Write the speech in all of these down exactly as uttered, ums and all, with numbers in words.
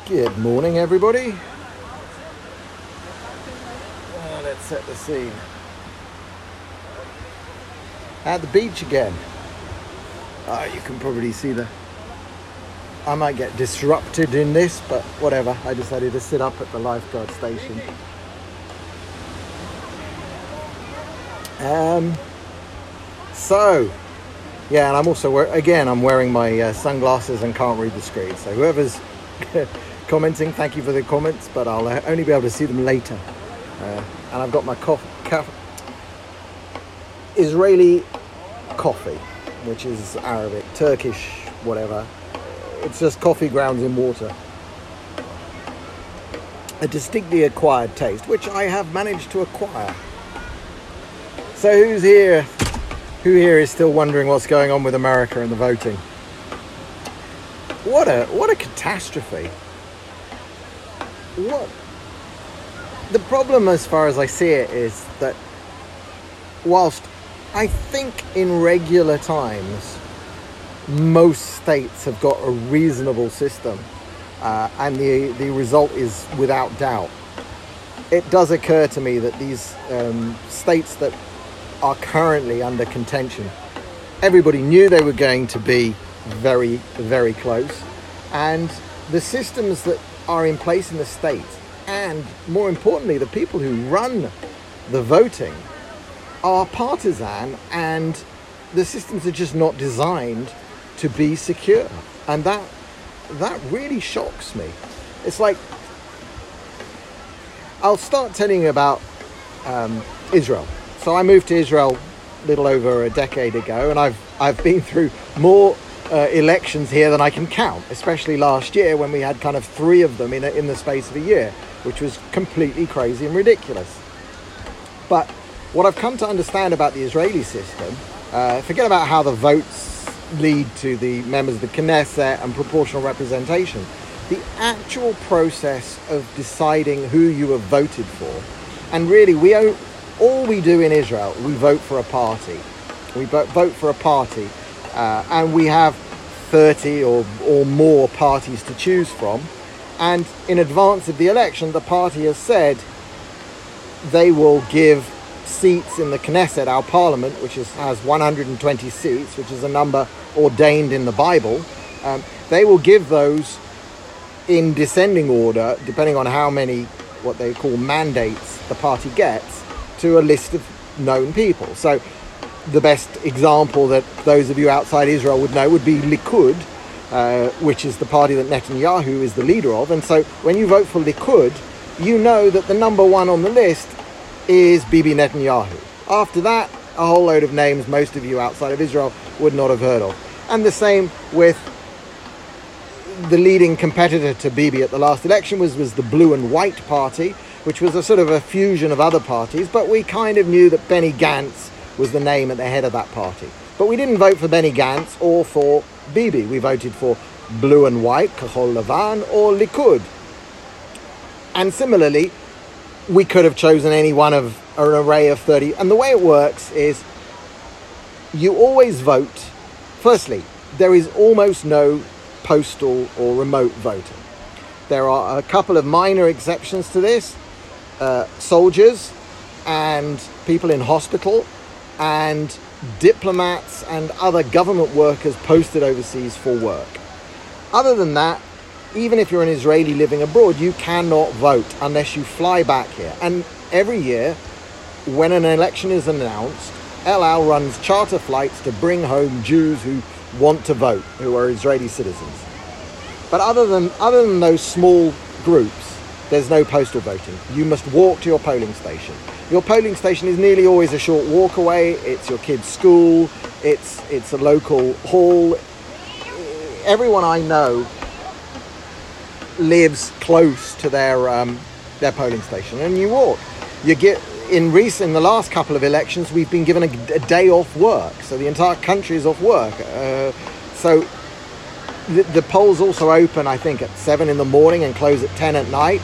Good morning, everybody. Uh, let's set the scene. At the beach again. Uh, you can probably see the... I might get disrupted in this, but whatever. I decided to sit up at the lifeguard station. Um. So, yeah, and I'm also, wear- again, I'm wearing my uh, sunglasses and can't read the screen. So whoever's commenting, thank you for the comments, but I'll uh, only be able to see them later. Uh, and I've got my coffee, coffee, Israeli coffee, which is Arabic, Turkish, whatever. It's just coffee grounds in water. A distinctly acquired taste, which I have managed to acquire. So who's here? Who here is still wondering what's going on with America and the voting? What a what a catastrophe. What the problem, as far as I see it, is that whilst I think in regular times most states have got a reasonable system, uh, and the the result is without doubt, it does occur to me that these um, states that are currently under contention, everybody knew they were going to be very, very close, and the systems that are in place in the states, and more importantly, the people who run the voting, are partisan, and the systems are just not designed to be secure, and that that really shocks me. It's like, I'll start telling you about um, Israel. So I moved to Israel a little over a decade ago, and I've I've been through more uh, elections here than I can count, especially last year when we had kind of three of them in a, in the space of a year, which was completely crazy and ridiculous. But what I've come to understand about the Israeli system, uh, forget about how the votes lead to the members of the Knesset and proportional representation, the actual process of deciding who you have voted for, and really we owe, all we do in Israel, we vote for a party. We vote for a party, uh, and we have thirty or, or more parties to choose from. And in advance of the election, the party has said they will give seats in the Knesset, our parliament, which is, has one hundred twenty seats, which is a number ordained in the Bible. Um, they will give those in descending order, depending on how many, what they call mandates, the party gets, to a list of known people. So the best example that those of you outside Israel would know would be Likud, uh, which is the party that Netanyahu is the leader of. And so when you vote for Likud, you know that the number one on the list is Bibi Netanyahu. After that, a whole load of names most of you outside of Israel would not have heard of. And the same with the leading competitor to Bibi at the last election was, was the Blue and White Party, which was a sort of a fusion of other parties, but we kind of knew that Benny Gantz was the name at the head of that party. But we didn't vote for Benny Gantz or for Bibi. We voted for Blue and White, Kahol Lavan, or Likud. And similarly, we could have chosen any one of an array of thirty. And the way it works is you always vote. Firstly, there is almost no postal or remote voting. There are a couple of minor exceptions to this. Uh, soldiers and people in hospital and diplomats and other government workers posted overseas for work. Other than that, even if you're an Israeli living abroad, you cannot vote unless you fly back here. And every year, when an election is announced, El Al runs charter flights to bring home Jews who want to vote, who are Israeli citizens. But other than other than those small groups, there's no postal voting. You must walk to your polling station. Your polling station is nearly always a short walk away. It's your kid's school. It's it's a local hall. Everyone I know lives close to their um, their polling station, and you walk. You get in recent in the last couple of elections, we've been given a, a day off work, so the entire country is off work. Uh, so the, the polls also open, I think, at seven in the morning and close at ten at night.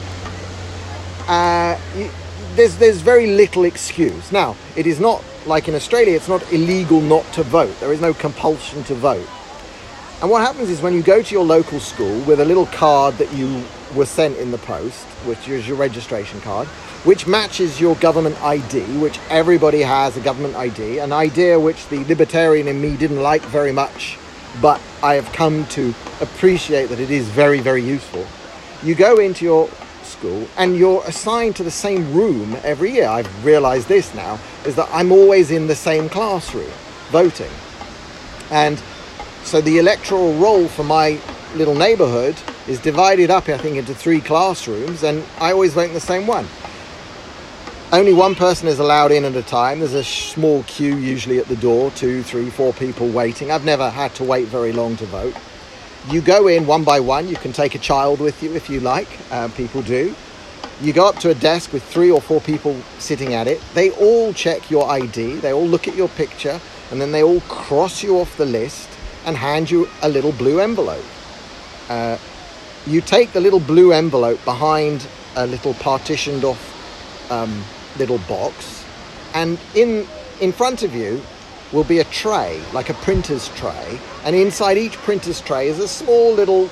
Uh, you, there's there's very little excuse. Now, it is not like in Australia. It's not illegal not to vote. There is no compulsion to vote. And what happens is when you go to your local school with a little card that you was sent in the post, which is your registration card, which matches your government I D, which everybody has a government I D, an idea which the libertarian in me didn't like very much, but I have come to appreciate that it is very, very useful. You go into your school and you're assigned to the same room every year. I've realized this now, is that I'm always in the same classroom voting. And so the electoral roll for my little neighborhood is divided up, I think, into three classrooms, and I always vote in the same one. Only one person is allowed in at a time. There's a small queue usually at the door, two, three, four people waiting. I've never had to wait very long to vote. You go in one by one. You can take a child with you if you like. Uh, people do. You go up to a desk with three or four people sitting at it. They all check your I D. They all look at your picture, and then they all cross you off the list and hand you a little blue envelope. Uh, you take the little blue envelope behind a little partitioned off um, little box, and in in front of you will be a tray, like a printer's tray, and inside each printer's tray is a small little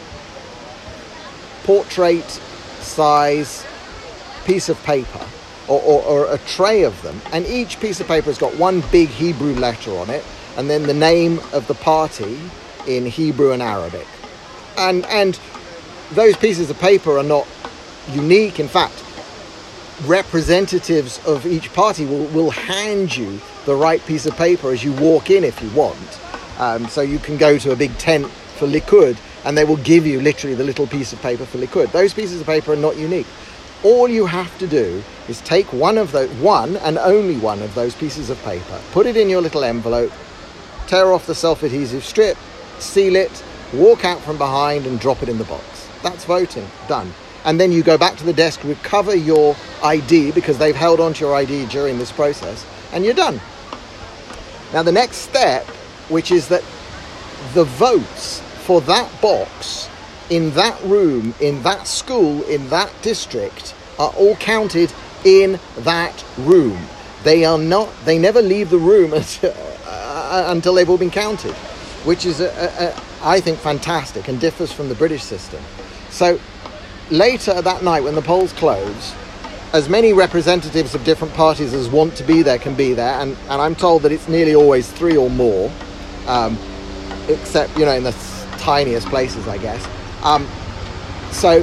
portrait size piece of paper, or, or, or a tray of them, and each piece of paper has got one big Hebrew letter on it, and then the name of the party in Hebrew and Arabic. And and those pieces of paper are not unique. In fact, representatives of each party will, will hand you the right piece of paper as you walk in if you want. Um, so you can go to a big tent for Likud and they will give you literally the little piece of paper for Likud. Those pieces of paper are not unique. All you have to do is take one of those, one and only one of those pieces of paper, put it in your little envelope, tear off the self-adhesive strip, seal it, walk out from behind and drop it in the box. That's voting, done. And then you go back to the desk, recover your I D, because they've held onto your I D during this process, and you're done. Now the next step, which is that the votes for that box in that room, in that school, in that district, are all counted in that room. They are not, they never leave the room until, uh, until they've all been counted, which is, a, a, a, I think, fantastic and differs from the British system. So later that night when the polls close, as many representatives of different parties as want to be there can be there, and, and I'm told that it's nearly always three or more, um, except, you know, in the tiniest places, I guess. Um, so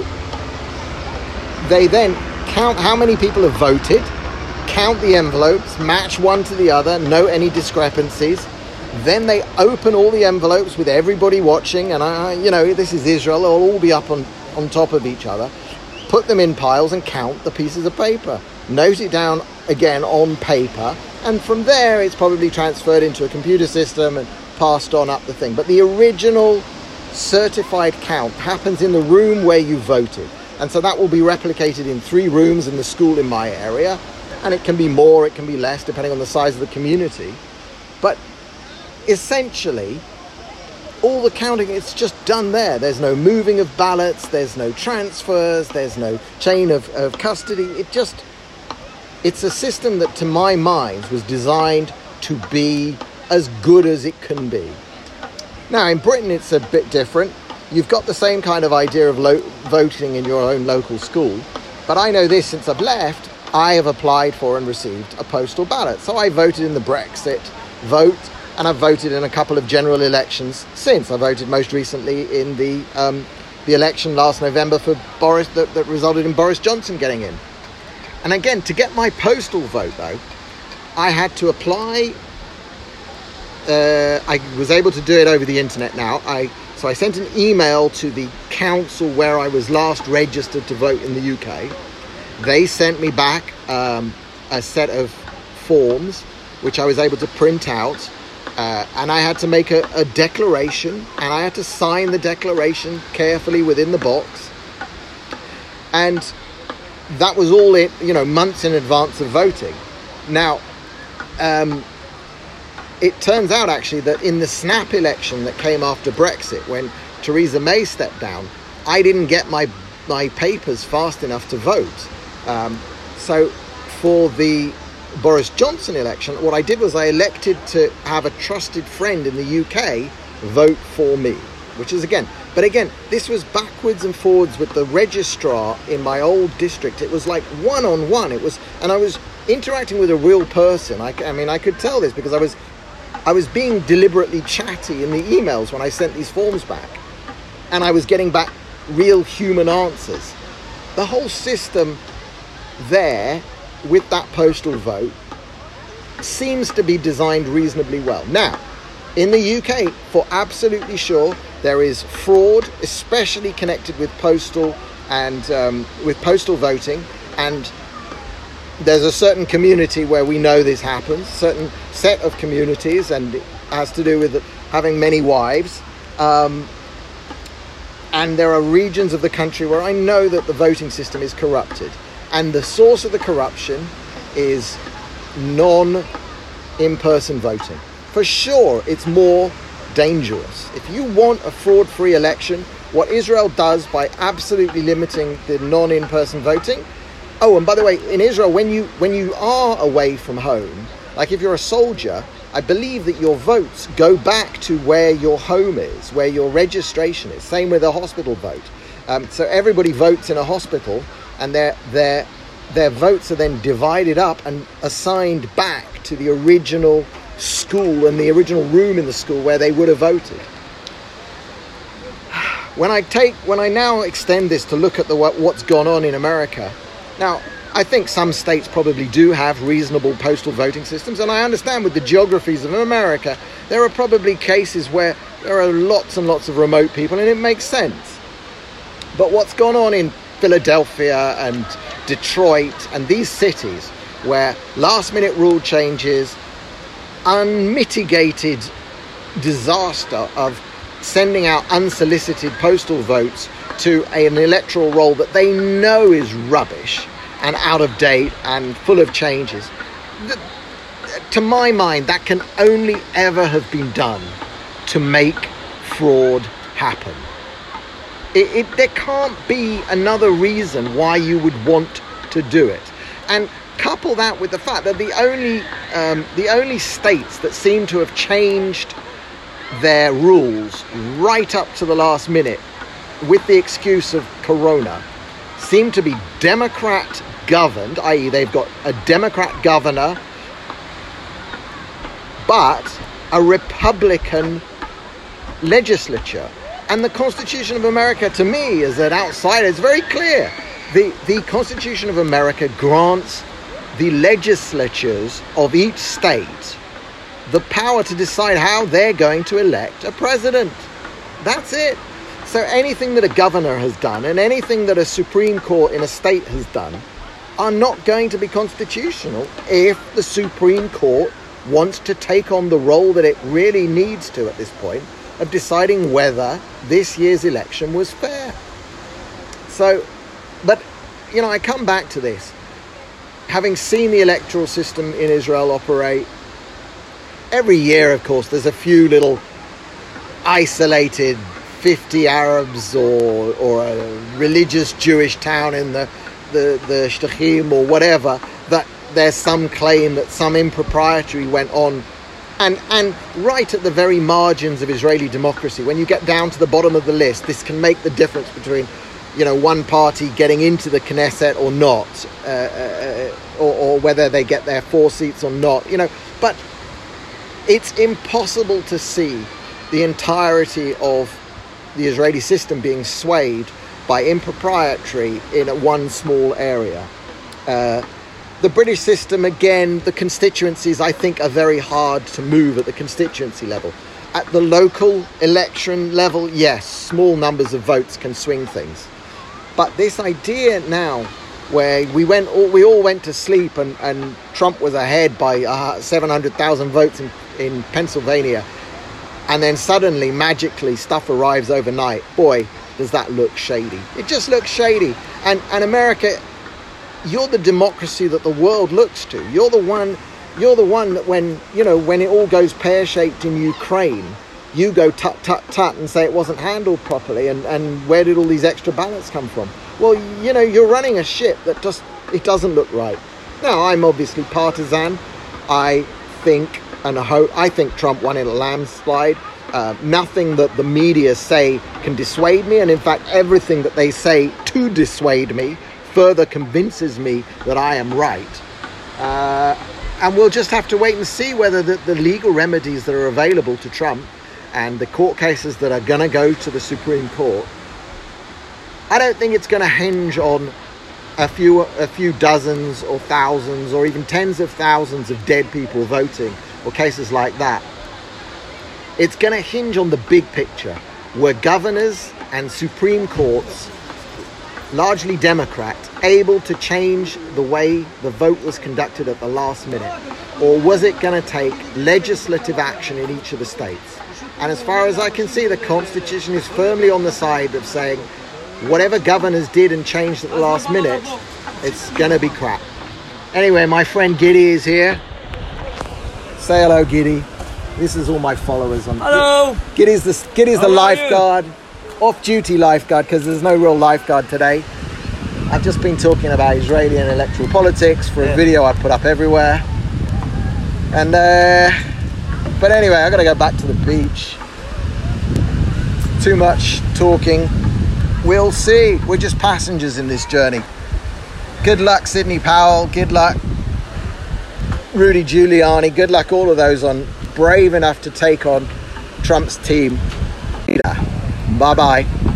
they then count how many people have voted, count the envelopes, match one to the other, note any discrepancies. Then they open all the envelopes with everybody watching, and I, you know, this is Israel, they'll all be up on, on top of each other. Put them in piles and count the pieces of paper. Note it down again on paper, and from there it's probably transferred into a computer system and passed on up the thing. But the original certified count happens in the room where you voted, and so that will be replicated in three rooms in the school in my area, and it can be more, it can be less, depending on the size of the community. But essentially, all the counting, it's just done there. There's no moving of ballots, there's no transfers, there's no chain of, of custody. It just, it's a system that, to my mind, was designed to be as good as it can be. Now, in Britain, it's a bit different. You've got the same kind of idea of lo- voting in your own local school. But I know this, since I've left, I have applied for and received a postal ballot. So I voted in the Brexit vote, and I've voted in a couple of general elections since. I voted most recently in the um, the election last November for Boris that, that resulted in Boris Johnson getting in. And again, to get my postal vote, though, I had to apply. Uh, I was able to do it over the internet now. I so I sent an email to the council where I was last registered to vote in the U K. They sent me back um, a set of forms, which I was able to print out. Uh, and I had to make a, a declaration, and I had to sign the declaration carefully within the box. And that was all it, you know, months in advance of voting. Now, um, it turns out actually that in the snap election that came after Brexit, when Theresa May stepped down, I didn't get my my papers fast enough to vote. Um, so for the Boris Johnson election, what I did was I elected to have a trusted friend in the U K vote for me, which is, again, But again, this was backwards and forwards with the registrar in my old district. It was like one-on-one. It was, and I was interacting with a real person. I, I mean, I could tell this because I was, I was being deliberately chatty in the emails when I sent these forms back. And I was getting back real human answers. The whole system there with that postal vote seems to be designed reasonably well. Now, in the U K, for absolutely sure, there is fraud, especially connected with postal and um, with postal voting. And there's a certain community where we know this happens, certain set of communities, and it has to do with having many wives. Um, and there are regions of the country where I know that the voting system is corrupted. And the source of the corruption is non-in-person voting. For sure, it's more dangerous. If you want a fraud-free election, what Israel does by absolutely limiting the non-in-person voting. Oh, and by the way, in Israel, when you when you are away from home, like if you're a soldier, I believe that your votes go back to where your home is, where your registration is. Same with a hospital vote. Um, so everybody votes in a hospital, and their their their votes are then divided up and assigned back to the original school and the original room in the school where they would have voted. When I take, when I now extend this to look at the what's gone on in America, now I think some states probably do have reasonable postal voting systems, and I understand with the geographies of America, there are probably cases where there are lots and lots of remote people, and it makes sense. But what's gone on in Philadelphia and Detroit and these cities where last-minute rule changes, unmitigated disaster of sending out unsolicited postal votes to an electoral roll that they know is rubbish and out of date and full of changes. To my mind, that can only ever have been done to make fraud happen. It, it, there can't be another reason why you would want to do it. And couple that with the fact that the only um, the only states that seem to have changed their rules right up to the last minute with the excuse of Corona seem to be Democrat governed, that is they've got a Democrat governor but a Republican legislature. And the Constitution of America, to me, as an outsider, is very clear. The, the Constitution of America grants the legislatures of each state the power to decide how they're going to elect a president. That's it. So anything that a governor has done and anything that a Supreme Court in a state has done are not going to be constitutional if the Supreme Court wants to take on the role that it really needs to at this point of deciding whether this year's election was fair. So, but, you know, I come back to this. Having seen the electoral system in Israel operate, every year, of course, there's a few little isolated fifty Arabs or or a religious Jewish town in the, the, the Shtachim or whatever, that there's some claim that some impropriety went on. And, and right at the very margins of Israeli democracy, when you get down to the bottom of the list, this can make the difference between, you know, one party getting into the Knesset or not, uh, uh, or, or whether they get their four seats or not, you know. But it's impossible to see the entirety of the Israeli system being swayed by impropriety in a one small area. Uh, the British system, again, the constituencies, I think, are very hard to move at the constituency level. At the local election level, yes, small numbers of votes can swing things. But this idea now, where we went, all, we all went to sleep, and, and Trump was ahead by uh, seven hundred thousand votes in, in Pennsylvania, and then suddenly, magically, stuff arrives overnight. Boy, does that look shady. It just looks shady. And and America, you're the democracy that the world looks to. You're the one. You're the one that when you know when it all goes pear-shaped in Ukraine, you go tut tut tut and say it wasn't handled properly, and, and where did all these extra ballots come from? Well, you know, you're running a ship that just, it doesn't look right. Now, I'm obviously partisan. I think, and I hope, I think Trump won in a landslide. uh, nothing that the media say can dissuade me, and in fact everything that they say to dissuade me further convinces me that I am right. Uh, and we'll just have to wait and see whether the, the legal remedies that are available to Trump and the court cases that are going to go to the Supreme Court, I don't think it's going to hinge on a few a few dozens or thousands or even tens of thousands of dead people voting or cases like that. It's going to hinge on the big picture, where governors and Supreme Courts, largely Democrat, able to change the way the vote was conducted at the last minute? Or was it going to take legislative action in each of the states? And as far as I can see, the Constitution is firmly on the side of saying whatever governors did and changed at the last minute, it's going to be crap. Anyway, my friend Giddy is here. Say hello, Giddy. This is all my followers on. Hello. Giddy's the Giddy's the lifeguard, off-duty lifeguard, because there's no real lifeguard today. I've just been talking about Israeli and electoral politics for a yeah. video I put up everywhere. And uh, but anyway, I got to go back to the beach. Too much talking. We'll see. We're just passengers in this journey. Good luck, Sidney Powell. Good luck, Rudy Giuliani. Good luck, all of those on brave enough to take on Trump's team. Bye-bye.